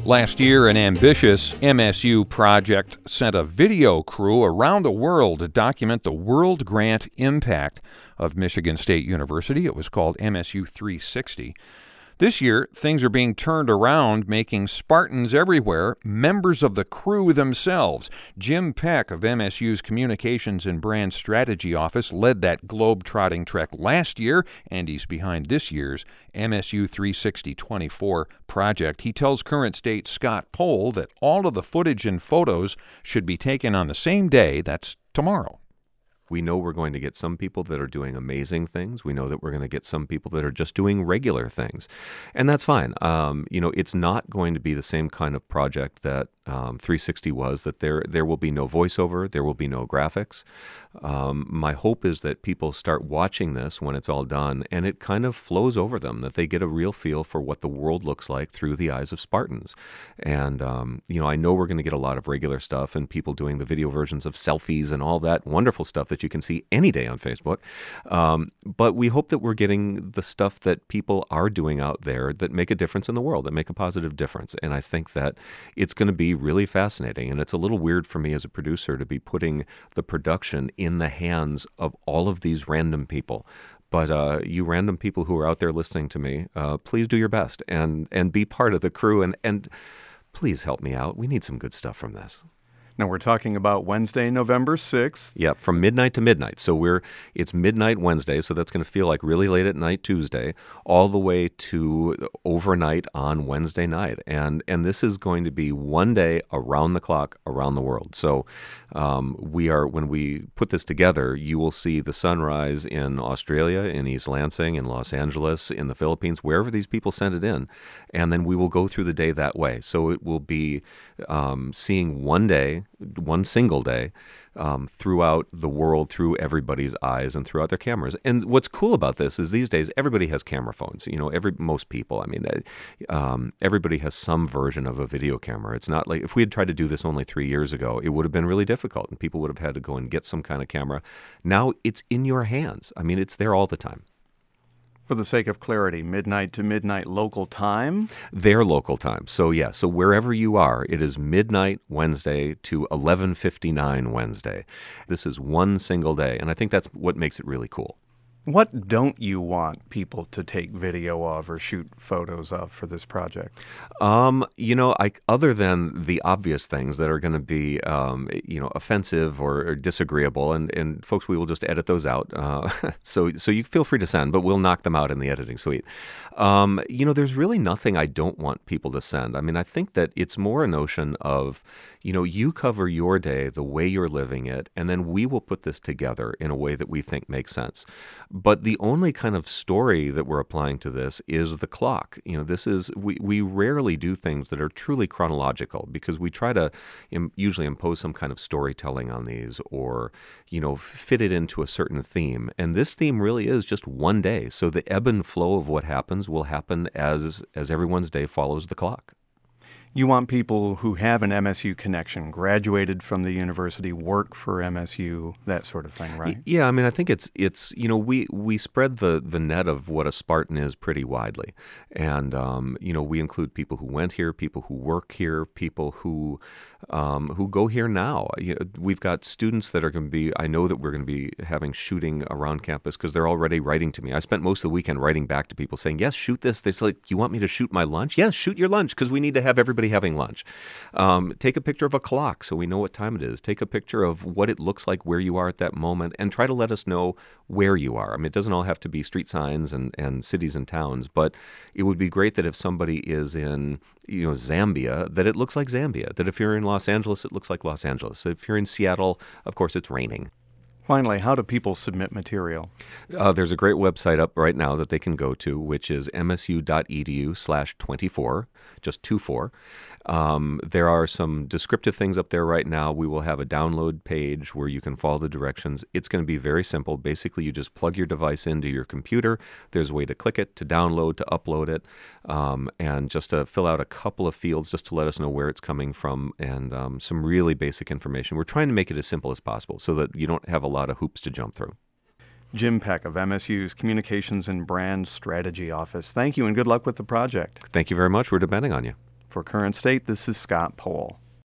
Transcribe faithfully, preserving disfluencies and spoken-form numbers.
Last year, an ambitious M S U project sent a video crew around the world to document the world grant impact of Michigan State University. It was called M S U three sixty. This year, things are being turned around, making Spartans everywhere members of the crew themselves. Jim Peck of M S U's Communications and Brand Strategy Office led that globe-trotting trek last year, and he's behind this year's M S U three sixty twenty-four project. He tells Current State Scott Pohl that all of the footage and photos should be taken on the same day, that's tomorrow. We know we're going to get some people that are doing amazing things. We know that we're going to get some people that are just doing regular things. And that's fine. Um, you know, it's not going to be the same kind of project that um, three sixty was, that there there will be no voiceover, there will be no graphics. Um, my hope is that people start watching this when it's all done and it kind of flows over them, that they get a real feel for what the world looks like through the eyes of Spartans. And, um, you know, I know we're going to get a lot of regular stuff and people doing the video versions of selfies and all that wonderful stuff that you can see any day on Facebook. Um, but we hope that we're getting the stuff that people are doing out there that make a difference in the world, that make a positive difference. And I think that it's going to be really fascinating. And it's a little weird for me as a producer to be putting the production in the hands of all of these random people. But uh, you random people who are out there listening to me, uh, please do your best and and be part of the crew. And, and please help me out. We need some good stuff from this. Now, we're talking about Wednesday, November sixth. Yep, from midnight to midnight. So we're it's midnight Wednesday, so that's going to feel like really late at night Tuesday, all the way to overnight on Wednesday night. And and this is going to be one day around the clock, around the world. So um, we are when we put this together, you will see the sunrise in Australia, in East Lansing, in Los Angeles, in the Philippines, wherever these people sent it in. And then we will go through the day that way. So it will be um, seeing one day, one single day, um, throughout the world, through everybody's eyes and throughout their cameras. And what's cool about this is these days everybody has camera phones. You know, every most people. I mean, um, everybody has some version of a video camera. It's not like if we had tried to do this only three years ago, it would have been really difficult, and people would have had to go and get some kind of camera. Now it's in your hands. I mean, it's there all the time. For the sake of clarity, midnight to midnight local time? Their local time. So, yeah, so wherever you are, it is midnight Wednesday to eleven fifty-nine Wednesday. This is one single day, and I think that's what makes it really cool. What don't you want people to take video of or shoot photos of for this project? Um, you know, I, other than the obvious things that are going to be, um, you know, offensive or, or disagreeable, and, and folks, we will just edit those out. Uh, so so you feel free to send, but we'll knock them out in the editing suite. Um, you know, there's really nothing I don't want people to send. I mean, I think that it's more a notion of, you know, you cover your day the way you're living it, and then we will put this together in a way that we think makes sense. But the only kind of story that we're applying to this is the clock. You know, this is, we, we rarely do things that are truly chronological because we try to im- usually impose some kind of storytelling on these or, you know, fit it into a certain theme. And this theme really is just one day. So the ebb and flow of what happens will happen as as everyone's day follows the clock. You want people who have an M S U connection, graduated from the university, work for M S U, that sort of thing, right? Yeah, I mean, I think it's, it's you know, we, we spread the, the net of what a Spartan is pretty widely. And, um, you know, we include people who went here, people who work here, people who um, who go here now. You know, we've got students that are going to be, I know that we're going to be having shooting around campus because they're already writing to me. I spent most of the weekend writing back to people saying, yes, shoot this. They're like, you want me to shoot my lunch? Yes, shoot your lunch because we need to have everybody having lunch. Um, take a picture of a clock so we know what time it is. Take a picture of what it looks like where you are at that moment and try to let us know where you are. I mean, it doesn't all have to be street signs and, and cities and towns, but it would be great that if somebody is in, you know, Zambia, that it looks like Zambia. That if you're in Los Angeles, it looks like Los Angeles. If you're in Seattle, of course, it's raining. Finally, how do people submit material? Uh, there's a great website up right now that they can go to, which is msu.edu slash 24, just two four. Um, there are some descriptive things up there right now. We will have a download page where you can follow the directions. It's going to be very simple. Basically, you just plug your device into your computer. There's a way to click it, to download, to upload it, um, and just to fill out a couple of fields just to let us know where it's coming from and um, some really basic information. We're trying to make it as simple as possible so that you don't have a lot of hoops to jump through. Jim Peck of M S U's Communications and Brand Strategy Office. Thank you and good luck with the project. Thank you very much. We're depending on you. For Current State, this is Scott Pohl.